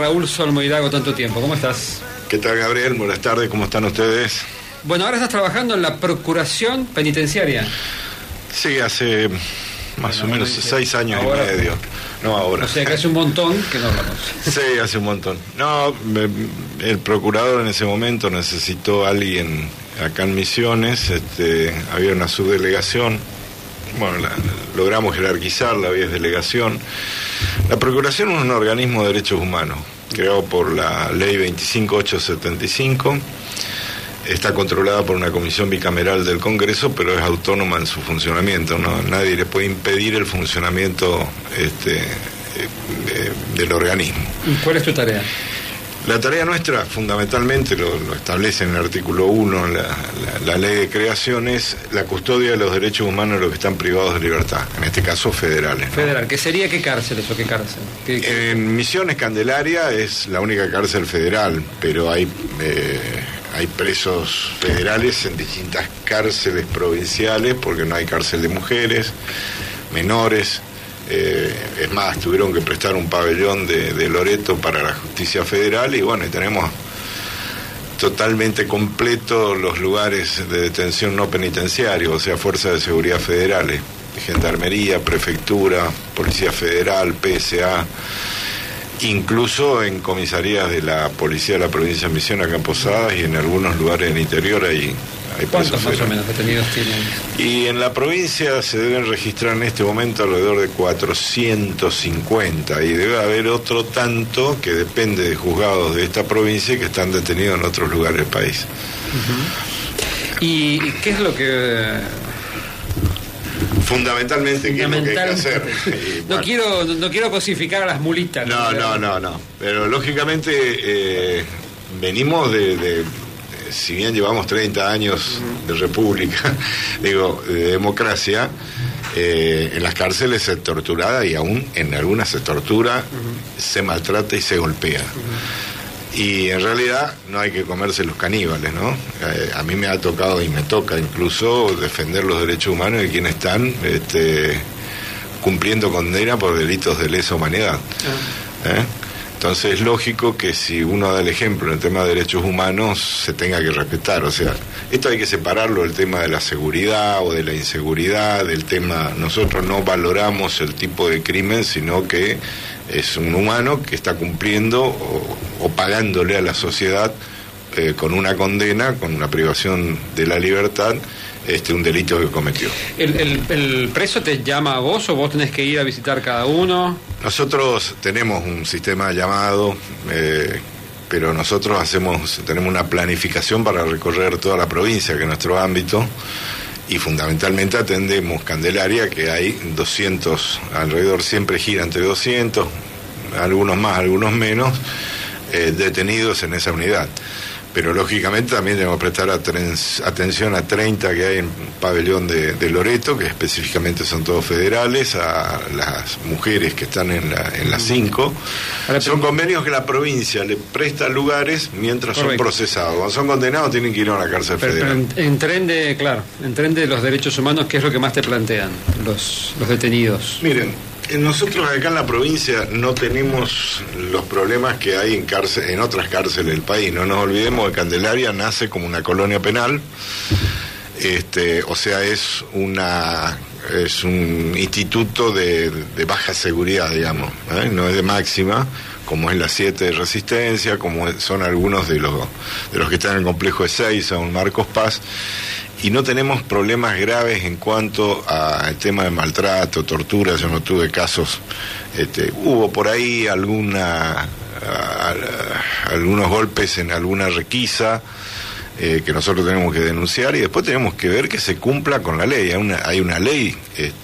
Raúl Solmo Hidalgo tanto tiempo. ¿Cómo estás? ¿Qué tal, Gabriel? Buenas tardes, ¿cómo están ustedes? Bueno, ahora estás trabajando en la Procuración Penitenciaria. Sí, hace más o menos 6 años y medio. No ahora. O sea que hace un montón que no hablamos. Sí, hace un montón. No, el procurador en ese momento necesitó a alguien acá en Misiones. Había una subdelegación. Bueno, logramos jerarquizarla, había delegación. La Procuración es un organismo de derechos humanos, creado por la Ley 25875. Está controlada por una comisión bicameral del Congreso, pero es autónoma en su funcionamiento, ¿no? Nadie le puede impedir el funcionamiento del organismo. ¿Y cuál es tu tarea? La tarea nuestra, fundamentalmente, lo establece en el artículo 1, la ley de creación, es la custodia de los derechos humanos de los que están privados de libertad, en este caso federales, ¿no? Federal, ¿qué sería qué cárceles o qué cárcel? En Misiones, Candelaria es la única cárcel federal, pero hay presos federales en distintas cárceles provinciales, porque no hay cárcel de mujeres, menores. Es más, tuvieron que prestar un pabellón de Loreto para la justicia federal y bueno, tenemos totalmente completo los lugares de detención no penitenciario, o sea, fuerzas de seguridad federales, gendarmería, prefectura, policía federal, PSA, incluso en comisarías de la policía de la provincia de Misiones, acá en Posadas, y en algunos lugares del interior hay ¿Cuántos más o menos detenidos tienen? Y en la provincia se deben registrar en este momento alrededor de 450 y debe haber otro tanto que depende de juzgados de esta provincia que están detenidos en otros lugares del país. Uh-huh. ¿Y qué es lo que...? Fundamentalmente, ¿qué es lo que hay que hacer? Y, bueno, no quiero cosificar a las mulitas. No. Pero lógicamente venimos de si bien llevamos 30 años de república, de democracia, en las cárceles se tortura y aún en algunas se tortura, se maltrata y se golpea. Y en realidad no hay que comerse los caníbales, ¿no? A mí me ha tocado y me toca incluso defender los derechos humanos de quienes están cumpliendo condena por delitos de lesa humanidad. Entonces es lógico que si uno da el ejemplo en el tema de derechos humanos se tenga que respetar. O sea, esto hay que separarlo del tema de la seguridad o de la inseguridad, del tema... Nosotros no valoramos el tipo de crimen, sino que es un humano que está cumpliendo o pagándole a la sociedad con una condena, con una privación de la libertad, un delito que cometió. ¿El preso te llama a vos o vos tenés que ir a visitar cada uno? Nosotros tenemos un sistema de llamado, pero nosotros tenemos una planificación para recorrer toda la provincia, que es nuestro ámbito, y fundamentalmente atendemos Candelaria, que hay 200, alrededor siempre gira entre 200, algunos más, algunos menos, detenidos en esa unidad. Pero lógicamente también tenemos que prestar atención a 30 que hay en pabellón de Loreto, que específicamente son todos federales, a las mujeres que están en las 5. Son convenios que la provincia le presta lugares mientras son procesados. Cuando son condenados tienen que ir a una cárcel federal. Pero en tren de los derechos humanos, ¿qué es lo que más te plantean los detenidos? Miren, nosotros acá en la provincia no tenemos los problemas que hay en otras cárceles del país. No nos olvidemos que Candelaria nace como una colonia penal, o sea, es un instituto de baja seguridad, digamos, no es de máxima, como es la 7 de Resistencia, como son algunos de los que están en el complejo de Ezeiza o en Marcos Paz. Y no tenemos problemas graves en cuanto al tema de maltrato, tortura. Yo no tuve casos, hubo por ahí algunos golpes en alguna requisa que nosotros tenemos que denunciar y después tenemos que ver que se cumpla con la ley. Hay una ley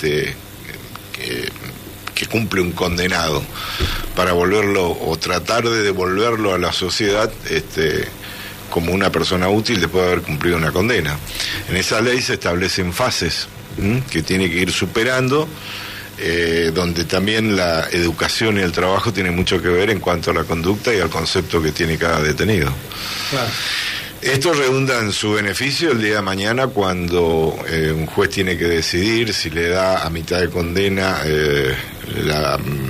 que cumple un condenado para volverlo o tratar de devolverlo a la sociedad como una persona útil después de haber cumplido una condena. En esa ley se establecen fases que tiene que ir superando, donde también la educación y el trabajo tienen mucho que ver en cuanto a la conducta y al concepto que tiene cada detenido. Claro. Esto redunda en su beneficio el día de mañana cuando un juez tiene que decidir si le da a mitad de condena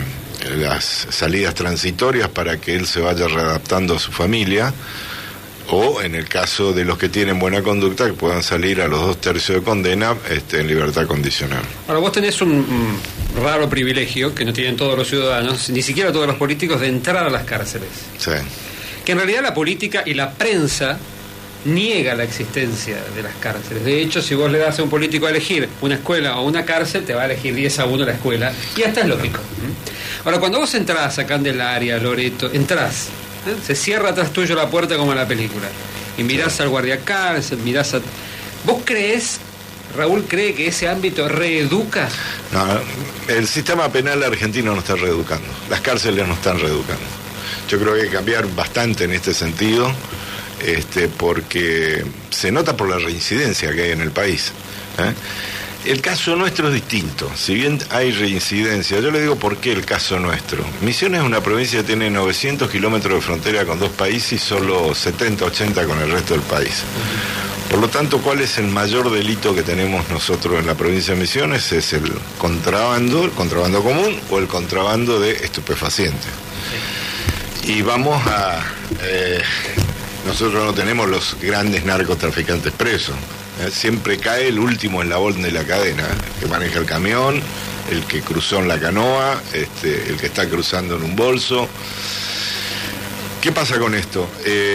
las salidas transitorias para que él se vaya readaptando a su familia, o en el caso de los que tienen buena conducta, que puedan salir a los 2 tercios de condena en libertad condicional. Ahora, vos tenés un raro privilegio que no tienen todos los ciudadanos, ni siquiera todos los políticos, de entrar a las cárceles. Sí. Que en realidad la política y la prensa niega la existencia de las cárceles. De hecho, si vos le das a un político a elegir una escuela o una cárcel, te va a elegir 10-1 la escuela, y hasta es lógico. Ahora, cuando vos entrás a Candelaria, a Loreto, entrás, se cierra atrás tuyo la puerta como en la película, y mirás al guardia cárcel, mirás a... ¿Vos creés, Raúl cree que ese ámbito reeduca? No, el sistema penal argentino no está reeducando, las cárceles no están reeducando. Yo creo que hay que cambiar bastante en este sentido, porque se nota por la reincidencia que hay en el país. El caso nuestro es distinto. Si bien hay reincidencia, yo le digo por qué el caso nuestro. Misiones es una provincia que tiene 900 kilómetros de frontera con 2 países y solo 70, 80 con el resto del país. Por lo tanto, ¿cuál es el mayor delito que tenemos nosotros en la provincia de Misiones? Es el contrabando común o el contrabando de estupefacientes. Y vamos a... nosotros no tenemos los grandes narcotraficantes presos. Siempre cae el último eslabón de la cadena, el que maneja el camión, el que cruzó en la canoa, el que está cruzando en un bolso. ¿Qué pasa con esto?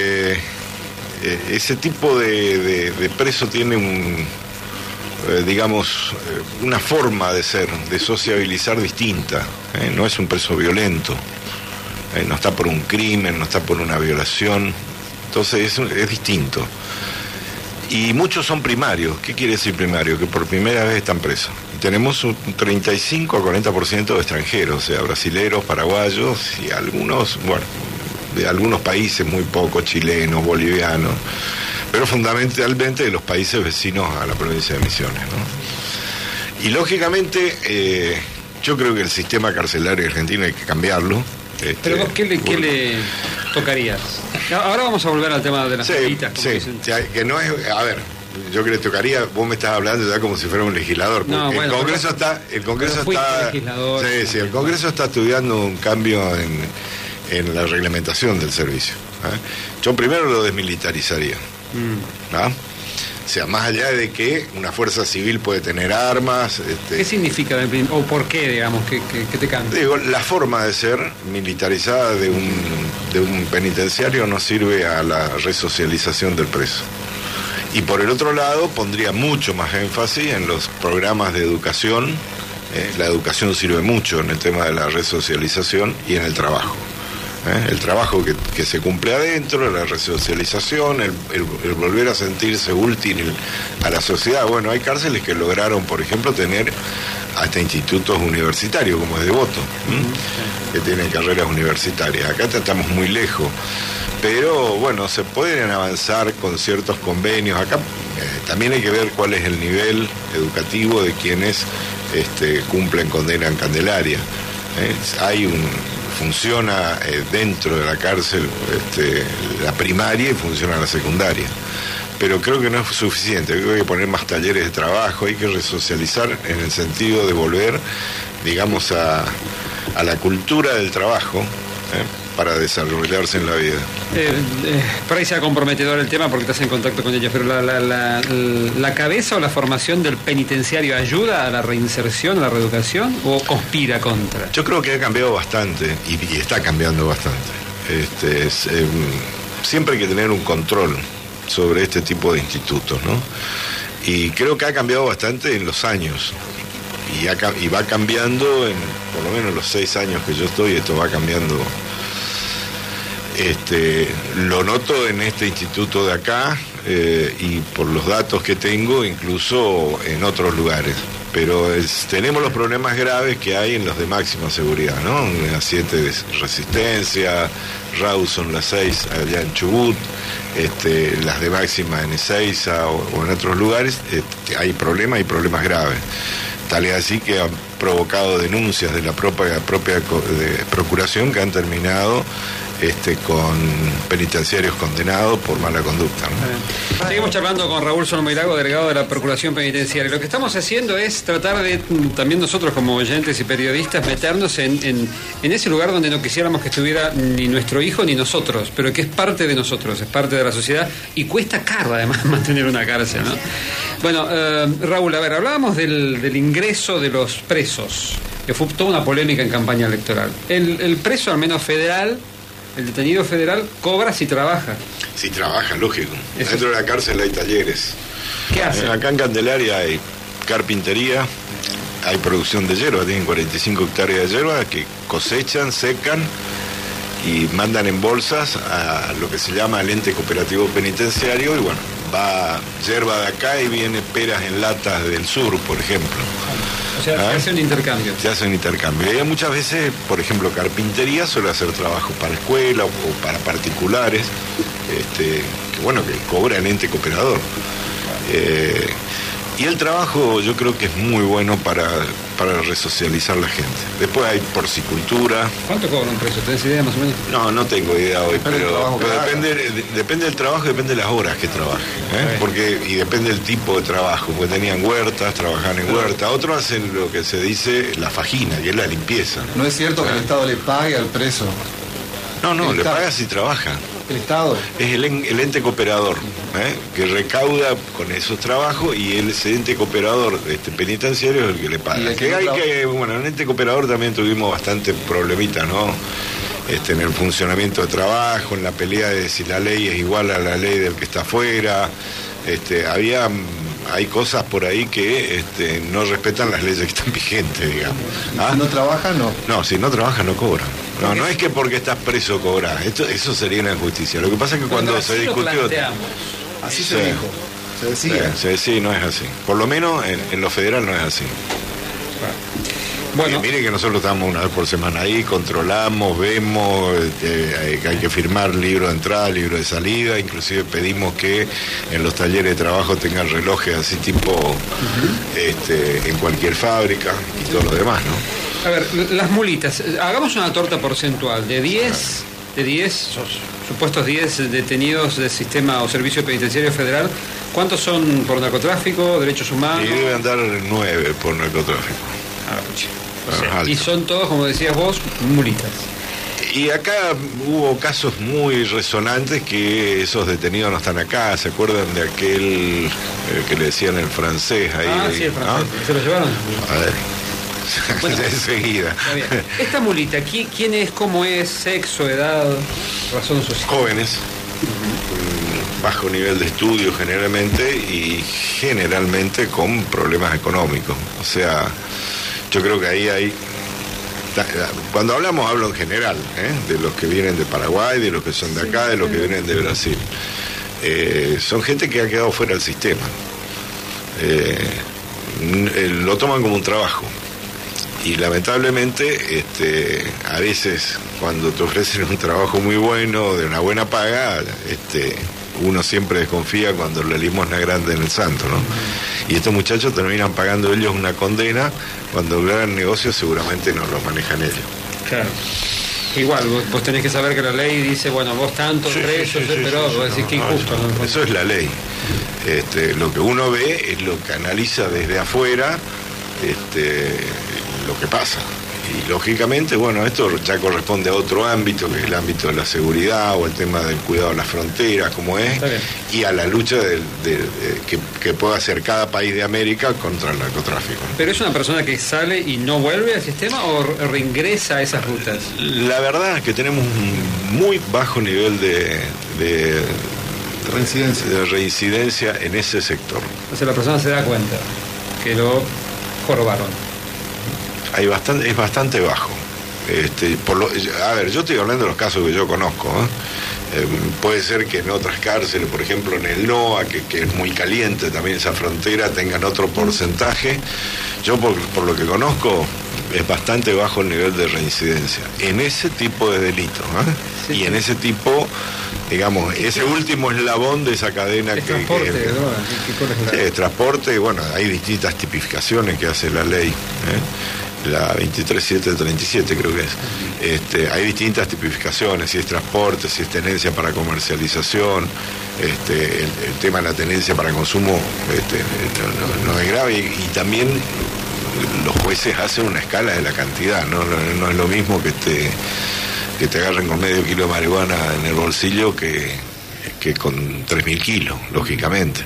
Ese tipo de preso tiene una forma de ser, de sociabilizar distinta. No es un preso violento, no está por un crimen, no está por una violación. Entonces es distinto. Y muchos son primarios. ¿Qué quiere decir primario? Que por primera vez están presos. Y tenemos un 35 a 40% de extranjeros, o sea, brasileros, paraguayos y algunos, de algunos países, muy pocos, chilenos, bolivianos, pero fundamentalmente de los países vecinos a la provincia de Misiones, ¿no? Y lógicamente, yo creo que el sistema carcelario argentino hay que cambiarlo. Pero vos, ¿qué le tocarías? Ahora vamos a volver al tema de las caritas. Sí, que no es... A ver, yo que le tocaría, vos me estás hablando ya como si fuera un legislador, porque el Congreso está... El Congreso está estudiando un cambio en la reglamentación del servicio. Yo primero lo desmilitarizaría. ¿No? O sea, más allá de que una fuerza civil puede tener armas... ¿Qué significa o por qué, digamos, que te cambia? Digo, la forma de ser militarizada de un penitenciario no sirve a la resocialización del preso. Y por el otro lado, pondría mucho más énfasis en los programas de educación. La educación sirve mucho en el tema de la resocialización y en el trabajo. El trabajo que se cumple adentro, la resocialización, el volver a sentirse útil a la sociedad. Bueno, hay cárceles que lograron, por ejemplo, tener hasta institutos universitarios, como es Devoto, que tienen carreras universitarias. Acá estamos muy lejos, pero bueno, se pueden avanzar con ciertos convenios. Acá también hay que ver cuál es el nivel educativo de quienes cumplen condena en Candelaria. Funciona dentro de la cárcel la primaria y funciona la secundaria. Pero creo que no es suficiente, creo que hay que poner más talleres de trabajo, hay que resocializar en el sentido de volver, digamos, a la cultura del trabajo para desarrollarse en la vida. Por ahí sea comprometedor el tema porque estás en contacto con ella, pero ¿la cabeza o la formación del penitenciario ayuda a la reinserción, a la reeducación, o conspira contra? Yo creo que ha cambiado bastante y está cambiando bastante. Siempre hay que tener un control sobre este tipo de institutos, ¿no? Y creo que ha cambiado bastante en los años y va cambiando por lo menos los 6 años que yo estoy, esto va cambiando. Lo noto en este instituto de acá y por los datos que tengo, incluso en otros lugares. Pero tenemos los problemas graves que hay en los de máxima seguridad, ¿no? La 7 de Resistencia, Rawson, la 6 allá en Chubut, las de máxima en Ezeiza o en otros lugares, hay problemas graves. Tal es así que han provocado denuncias de la propia procuración que han terminado con penitenciarios condenados por mala conducta, ¿no? Seguimos charlando con Raúl Solmoirago, delegado de la Procuración Penitenciaria. Lo que estamos haciendo es tratar de, también nosotros como oyentes y periodistas, meternos en ese lugar donde no quisiéramos que estuviera ni nuestro hijo ni nosotros, pero que es parte de nosotros, es parte de la sociedad y cuesta caro además mantener una cárcel, ¿no? Bueno, Raúl, a ver, hablábamos del ingreso de los presos, que fue toda una polémica en campaña electoral. El preso, al menos federal, el detenido federal, cobra si trabaja. Si trabaja, lógico. Dentro de la cárcel hay talleres. ¿Qué hacen? Acá en Candelaria hay carpintería, hay producción de hierba, tienen 45 hectáreas de hierba que cosechan, secan y mandan en bolsas a lo que se llama el ente cooperativo penitenciario, y bueno, va hierba de acá y viene peras en latas del sur, por ejemplo. O sea, se hace un intercambio. Se hace un intercambio. Y muchas veces, por ejemplo, carpintería suele hacer trabajo para escuela o para particulares, que cobra el ente cooperador. Y el trabajo yo creo que es muy bueno para resocializar la gente. Después hay porcicultura. ¿Cuánto cobra un preso? ¿Tenés idea más o menos? No tengo idea hoy, pero depende del trabajo y depende de las horas que trabaje. Y depende del tipo de trabajo, porque tenían huertas, trabajaban en huerta. Otros hacen lo que se dice la fajina, que es la limpieza. No es cierto que el Estado le pague al preso. No, le paga si trabaja. El Estado es el ente cooperador, que recauda con esos trabajos, y ese ente cooperador penitenciario es el que le paga. El ente cooperador también tuvimos bastante problemitas, ¿no? En el funcionamiento de trabajo, en la pelea de si la ley es igual a la ley del que está afuera. Hay cosas por ahí que no respetan las leyes que están vigentes, digamos. Si no trabaja, no. No, si no trabaja, no cobra. No es que porque estás preso cobras. Eso sería una injusticia. Lo que pasa es que cuando se discutió... Así se dijo. Se decía. Se decía, no es así. Por lo menos en lo federal no es así. Bueno, mire que nosotros estamos una vez por semana ahí, controlamos, vemos, hay que firmar libro de entrada, libro de salida, inclusive pedimos que en los talleres de trabajo tengan relojes así tipo en cualquier fábrica y todo lo demás, ¿no? A ver, las mulitas, hagamos una torta porcentual de 10 supuestos 10 detenidos del sistema o servicio penitenciario federal. ¿Cuántos son por narcotráfico, derechos humanos? Y debe andar 9 por narcotráfico. Y son todos, como decías vos, mulitas. Y acá hubo casos muy resonantes que esos detenidos no están acá. ¿Se acuerdan de aquel que le decían el francés ahí? Sí, el francés. ¿Se lo llevaron? A ver. Bueno, enseguida. Esta mulita, ¿quién es? ¿Cómo es? ¿Sexo, edad, razón social? Jóvenes, bajo nivel de estudio generalmente, y generalmente con problemas económicos. O sea, yo creo que ahí hay... Cuando hablo en general, de los que vienen de Paraguay, de los que son de acá, de los que vienen de Brasil. Son gente que ha quedado fuera del sistema. Lo toman como un trabajo. Y lamentablemente, a veces cuando te ofrecen un trabajo muy bueno, de una buena paga, uno siempre desconfía cuando la limosna es grande en el santo, ¿no? Y estos muchachos terminan pagando ellos una condena, cuando el gran negocio seguramente no lo manejan ellos. Claro. Igual, vos tenés que saber que la ley dice, bueno, vos tantos presos, pero vos decís que injusto. No, eso es la ley. Lo que uno ve es lo que analiza desde afuera, lo que pasa. Y lógicamente, bueno, esto ya corresponde a otro ámbito, que es el ámbito de la seguridad o el tema del cuidado de las fronteras, como es, y a la lucha que pueda hacer cada país de América contra el narcotráfico. ¿Pero es una persona que sale y no vuelve al sistema o reingresa a esas rutas? La verdad es que tenemos un muy bajo nivel de reincidencia en ese sector. O sea, la persona se da cuenta que lo jorobaron. Es bastante bajo. A ver, yo estoy hablando de los casos que yo conozco. Puede ser que en otras cárceles, por ejemplo en el NOA, que es muy caliente también esa frontera, tengan otro porcentaje. Yo por lo que conozco es bastante bajo el nivel de reincidencia en ese tipo de delitos, sí, y en ese tipo, digamos, ese último eslabón de esa cadena es transporte de drogas. Transporte, bueno, hay distintas tipificaciones que hace la ley, la 23737 creo que es. Hay distintas tipificaciones, si es transporte, si es tenencia para comercialización, el tema de la tenencia para consumo no es grave, y también los jueces hacen una escala de la cantidad, no es lo mismo que te agarren con medio kilo de marihuana en el bolsillo que con 3.000 kilos, lógicamente.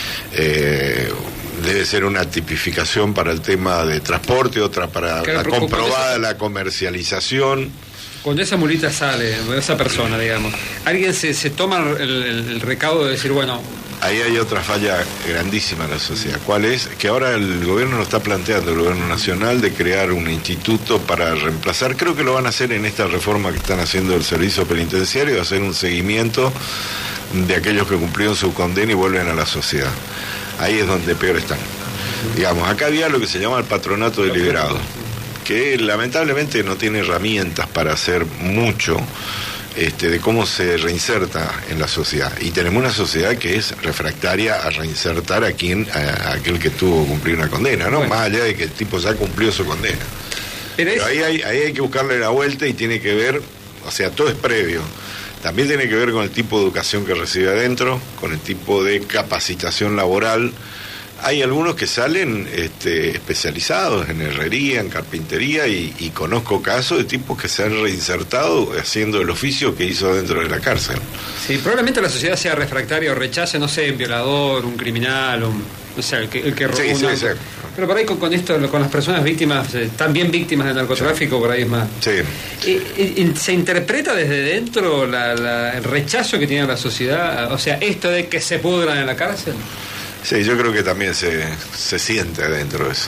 Debe ser una tipificación para el tema de transporte, otra para la comprobada la comercialización. Cuando esa mulita sale, esa persona, digamos, alguien se toma el recaudo de decir, bueno... Ahí hay otra falla grandísima en la sociedad. ¿Cuál es? Que ahora el gobierno lo está planteando, el gobierno nacional, de crear un instituto para reemplazar, creo que lo van a hacer en esta reforma que están haciendo del servicio penitenciario, hacer un seguimiento de aquellos que cumplieron su condena y vuelven a la sociedad. Ahí es donde peor están. Digamos, acá había lo que se llama el patronato de liberados, que lamentablemente no tiene herramientas para hacer mucho de cómo se reinserta en la sociedad. Y tenemos una sociedad que es refractaria a reinsertar a aquel que tuvo que cumplir una condena, ¿no? Bueno. Más allá de que el tipo ya cumplió su condena. Pero ahí hay que buscarle la vuelta, y tiene que ver, o sea, todo es previo. También tiene que ver con el tipo de educación que recibe adentro, con el tipo de capacitación laboral. Hay algunos que salen especializados en herrería, en carpintería, y conozco casos de tipos que se han reinsertado haciendo el oficio que hizo dentro de la cárcel. Sí, probablemente la sociedad sea refractaria o rechace, no sé, un violador, un criminal, no sé, el que robó un auto. Pero por ahí con esto, con las personas víctimas, también víctimas del narcotráfico, por ahí es más. Sí. ¿Se interpreta desde dentro el rechazo que tiene la sociedad? O sea, esto de que se pudran en la cárcel. Sí, yo creo que también se siente adentro eso,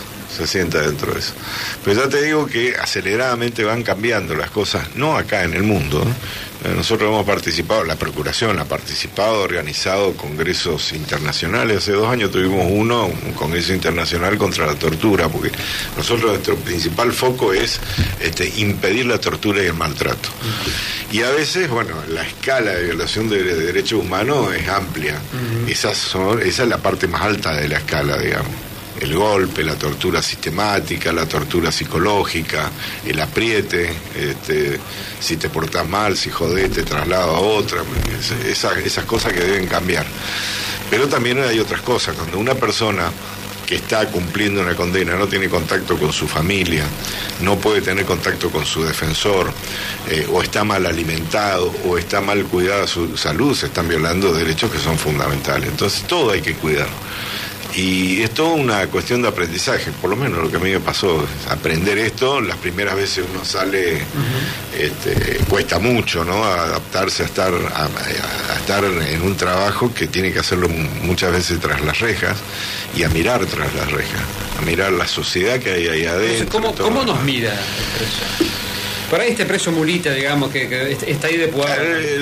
Pero ya te digo que aceleradamente van cambiando las cosas, no acá en el mundo. Nosotros hemos participado, la Procuración ha participado, organizado congresos internacionales. Hace 2 años tuvimos un congreso internacional contra la tortura, porque nuestro principal foco es impedir la tortura y el maltrato. Y a veces, la escala de violación de derechos humanos es amplia. Esa es la parte más alta de la escala, digamos. El golpe, la tortura sistemática, la tortura psicológica, el apriete, si te portás mal, si jodés, te traslado a otra, esas cosas que deben cambiar. Pero también hay otras cosas. Cuando una persona que está cumpliendo una condena no tiene contacto con su familia, no puede tener contacto con su defensor, o está mal alimentado, o está mal cuidada su salud, se están violando derechos que son fundamentales. Entonces todo hay que cuidar. Y es toda una cuestión de aprendizaje, por lo menos lo que a mí me pasó, aprender esto. Las primeras veces uno sale, cuesta mucho, ¿no? Adaptarse a estar en un trabajo que tiene que hacerlo muchas veces tras las rejas, y a mirar tras las rejas, a mirar la sociedad que hay ahí adentro. ¿Cómo nos mira el preso? Por ahí este preso mulita, digamos, que está ahí depurado.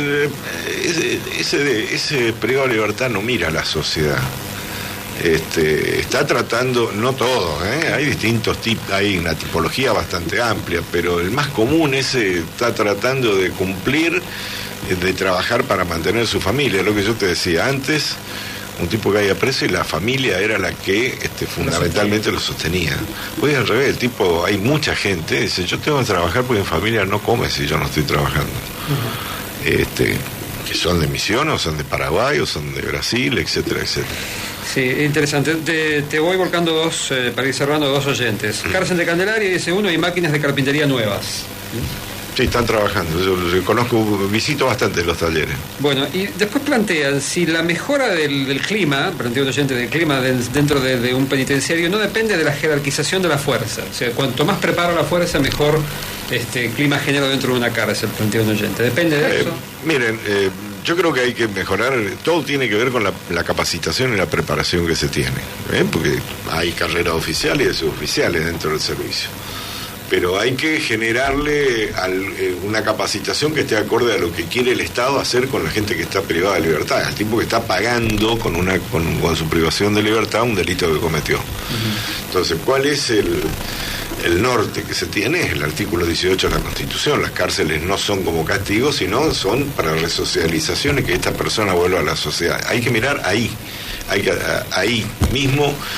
Ese privado de libertad no mira a la sociedad. Está tratando, no todo, hay distintos tipos, hay una tipología bastante amplia, pero el más común está tratando de cumplir, de trabajar para mantener su familia. Lo que yo te decía antes, un tipo que haya preso y la familia era la que fundamentalmente lo sostenía. Hoy al revés, hay mucha gente que dice, yo tengo que trabajar porque mi familia no come si yo no estoy trabajando. Que son de Misiones, o son de Paraguay, o son de Brasil, etcétera, etcétera. Sí, interesante. Te voy volcando para ir cerrando, 2 oyentes. Cárcel de Candelaria, dice uno, y máquinas de carpintería nuevas. Sí, están trabajando. Yo conozco, visito bastante los talleres. Bueno, y después plantean si la mejora del clima, plantea un oyente, del clima dentro de un penitenciario no depende de la jerarquización de la fuerza. O sea, cuanto más prepara la fuerza, mejor clima genera dentro de una cárcel, plantea un oyente. ¿Depende de eso? Miren, yo creo que hay que mejorar, todo tiene que ver con la capacitación y la preparación que se tiene, porque hay carreras oficiales y suboficiales dentro del servicio. Pero hay que generarle una capacitación que esté acorde a lo que quiere el Estado hacer con la gente que está privada de libertad, al tipo que está pagando con su privación de libertad un delito que cometió. Entonces, ¿cuál es el norte que se tiene? Es el artículo 18 de la Constitución. Las cárceles no son como castigos, sino son para resocialización y que esta persona vuelva a la sociedad. Hay que mirar ahí mismo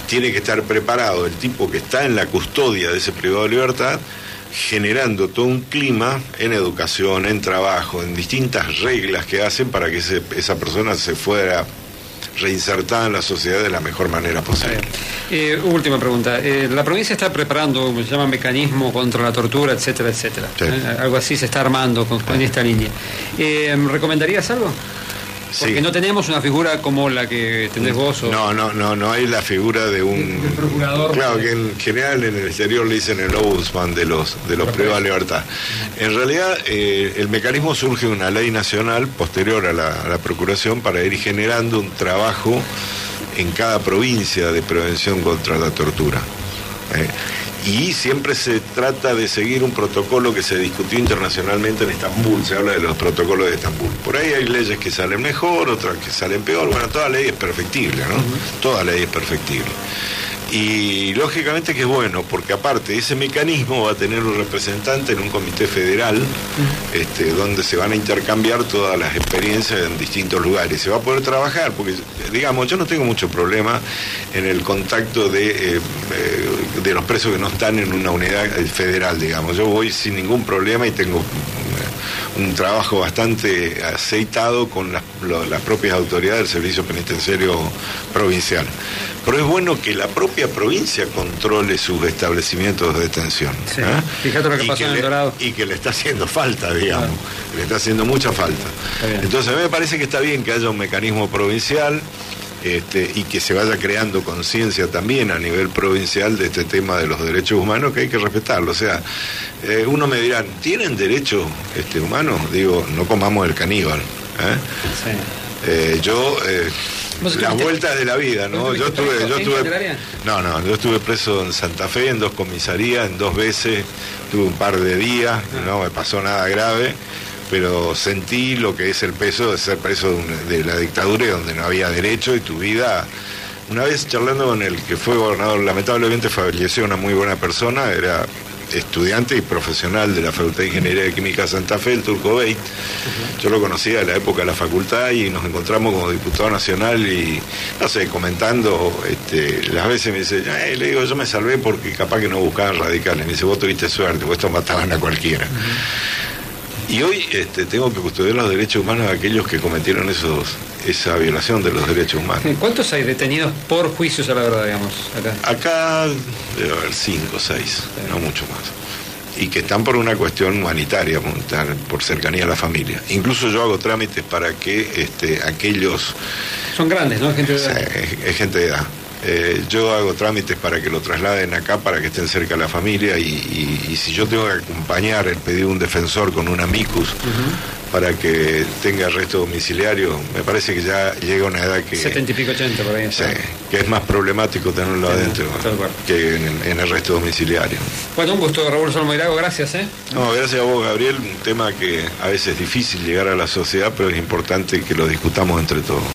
tiene que estar preparado el tipo que está en la custodia de ese privado de libertad, generando todo un clima en educación, en trabajo, en distintas reglas que hacen para que esa persona se fuera reinsertada en la sociedad de la mejor manera posible. Última pregunta. La provincia está preparando, como se llama, mecanismo contra la tortura, etcétera, etcétera. Sí. Algo así se está armando con esta línea. ¿Recomendarías algo? Porque Sí. no tenemos una figura como la que tenés vos. O... No hay la figura de un del procurador. Claro, que en general en el exterior le dicen el ombudsman de los privados de libertad. En realidad, el mecanismo surge de una ley nacional posterior a la procuración para ir generando un trabajo en cada provincia de prevención contra la tortura. Y siempre se trata de seguir un protocolo que se discutió internacionalmente en Estambul. Se habla de los protocolos de Estambul. Por ahí hay leyes que salen mejor, otras que salen peor. Bueno, toda ley es perfectible, ¿no? Toda ley es perfectible. Y lógicamente que es bueno, porque aparte ese mecanismo va a tener un representante en un comité federal, donde se van a intercambiar todas las experiencias en distintos lugares. Se va a poder trabajar, porque digamos, yo no tengo mucho problema en el contacto de los presos que no están en una unidad federal, digamos. Yo voy sin ningún problema y tengo un trabajo bastante aceitado con las propias autoridades del Servicio Penitenciario Provincial. Pero es bueno que la propia provincia controle sus establecimientos de detención. Sí. Fíjate lo que pasó en El Dorado. Y que le está haciendo falta, digamos. Le está haciendo mucha falta. Entonces a mí me parece que está bien que haya un mecanismo provincial y que se vaya creando conciencia también a nivel provincial de este tema de los derechos humanos, que hay que respetarlo. O sea, uno me dirá, ¿tienen derechos humanos? Digo, no comamos el caníbal. Sí. Las vueltas de la vida, ¿no? Yo estuve preso en Santa Fe, en 2 comisarías, en 2 veces, tuve un par de días, no me pasó nada grave, pero sentí lo que es el peso de ser preso de la dictadura y donde no había derecho y tu vida. Una vez charlando con el que fue gobernador, lamentablemente falleció, una muy buena persona, era estudiante y profesional de la Facultad de Ingeniería Química de Santa Fe, el Turco Beit. Yo lo conocía de la época de la facultad y nos encontramos como diputado nacional y, no sé, comentando, las veces me dice, le digo, yo me salvé porque capaz que no buscaban radicales. Me dice, vos tuviste suerte, vos estos mataban a cualquiera. Y hoy tengo que custodiar los derechos humanos de aquellos que cometieron esa violación de los derechos humanos. ¿Cuántos hay detenidos por juicios a la verdad, digamos, acá? Acá debe haber 5 o 6, no mucho más. Y que están por una cuestión humanitaria, por cercanía a la familia. Incluso yo hago trámites para que aquellos... Son grandes, ¿no? Gente de edad. Sí, es gente de edad. Yo hago trámites para que lo trasladen acá, para que estén cerca de la familia y si yo tengo que acompañar el pedido de un defensor con un amicus para que tenga arresto domiciliario, me parece que ya llega una edad que... 70 y pico, 80 por ahí. Sí, que es más problemático tenerlo adentro que en arresto domiciliario. Bueno, un gusto, Raúl Solmoirago, gracias. No, gracias a vos, Gabriel, un tema que a veces es difícil llegar a la sociedad, pero es importante que lo discutamos entre todos.